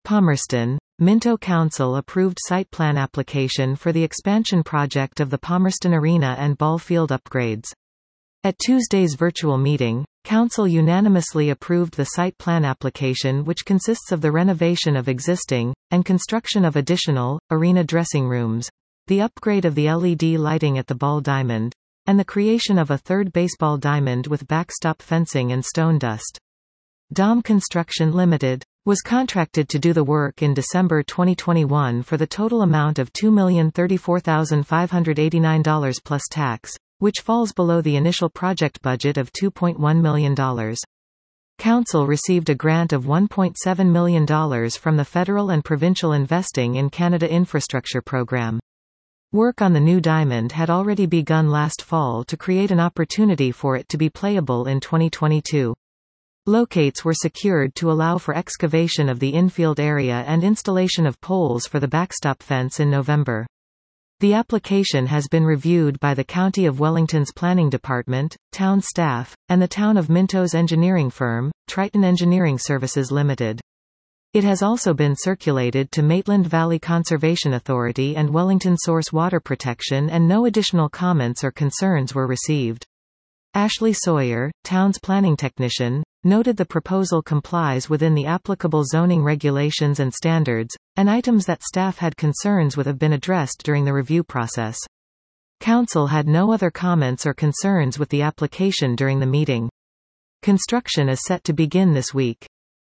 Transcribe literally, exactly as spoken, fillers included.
Palmerston, Minto Council approved site plan application for the expansion project of the Palmerston Arena and ball field upgrades. At Tuesday's virtual meeting, Council unanimously approved the site plan application, which consists of the renovation of existing, and construction of additional, arena dressing rooms, the upgrade of the L E D lighting at the ball diamond, and the creation of a third baseball diamond with backstop fencing and stone dust. Dom Construction Limited was contracted to do the work in December twenty twenty-one for the total amount of two million thirty-four thousand five hundred eighty-nine dollars plus tax, which falls below the initial project budget of two point one million dollars. Council received a grant of one point seven million dollars from the Federal and Provincial Investing in Canada Infrastructure Program. Work on the new diamond had already begun last fall to create an opportunity for it to be playable in twenty twenty-two. Locates were secured to allow for excavation of the infield area and installation of poles for the backstop fence in November. The application has been reviewed by the County of Wellington's Planning Department, town staff, and the Town of Minto's engineering firm, Triton Engineering Services Limited. It has also been circulated to Maitland Valley Conservation Authority and Wellington Source Water Protection, and no additional comments or concerns were received. Ashley Sawyer, town's planning technician, noted the proposal complies within the applicable zoning regulations and standards, and items that staff had concerns with have been addressed during the review process. Council had no other comments or concerns with the application during the meeting. Construction is set to begin this week.